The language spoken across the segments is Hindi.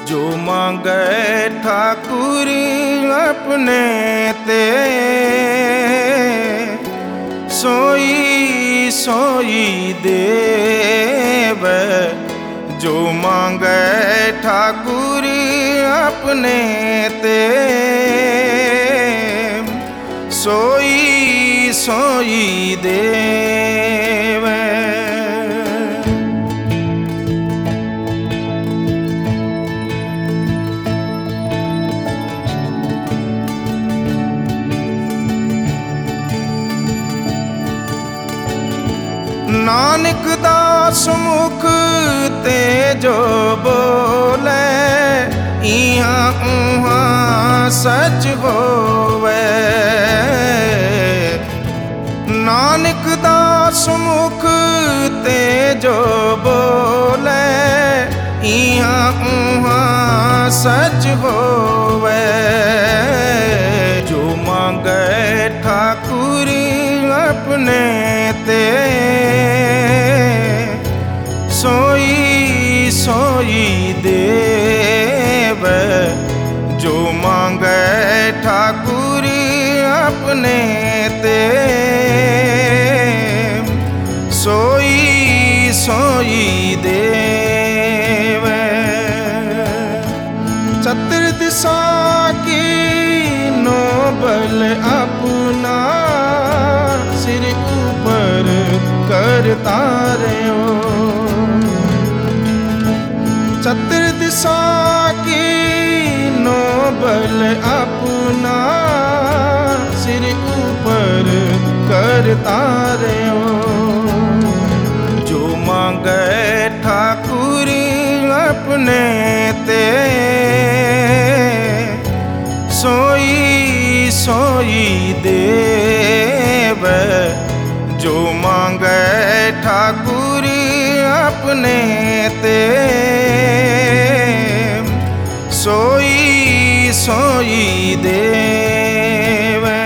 जो मांगे ठाकुर अपने ते, सोई सोई देवे। जो मांगे ठाकुर अपने ते, सोई सोई देवे। नानक दास मुख ते जो बोले, इहाँ उहाँ सच होवे। नानक दास मुख ते जो बोले, इहाँ उहाँ सच होवे। जो मांगे ठाकुर अपने ते, सोई सोई देवे। जो मांगे ठाकुर अपने ते, सोई सोई देवे। चतुर्दिशा की नोबल अपना, सिर ऊपर करता रहो। चतुर्दिशा की नोबल अपना, सिर ऊपर करता रहो। जो मांगे ठाकुर अपने ते, सोई सोई देवे। जो मांगे ठाकुर अपने ते, सोई सोई देवे।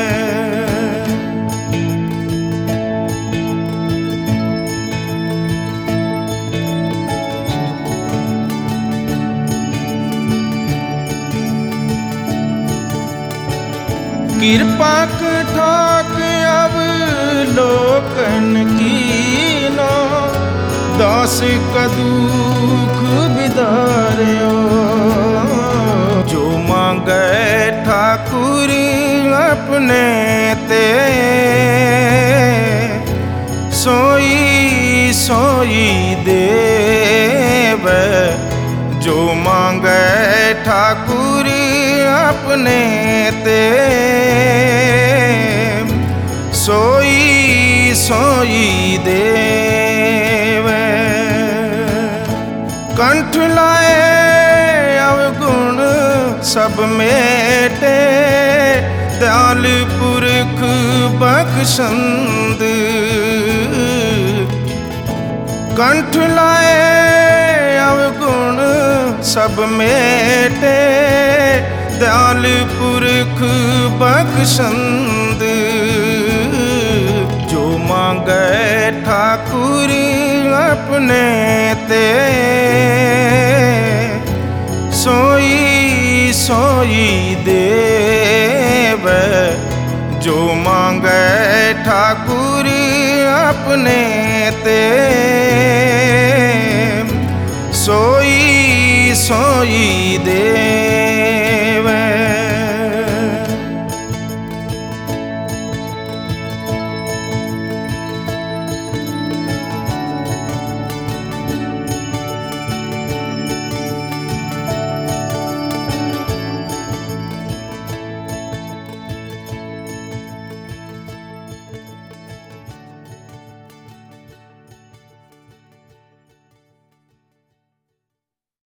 कृपा ठाक अब लोकन कीनो, दास का दुख बिदार्यो। जो मांगे ठाकुर अपने ते, सोई सोई देवे। जो मांगे ठाकुर अपने ते, सोई सोई देवे। कंठ लाए अवगुण सब मेटे, दयाल पुरख बख्शंद। कंठ लाए अवगुण सब मेटे, दयाल पुरख बख्शंद। जो मांगे ठाकुर अपने ते, सोई सोई देवे। जो मांगे ठाकुर अपने ते, सोई सोई देवे।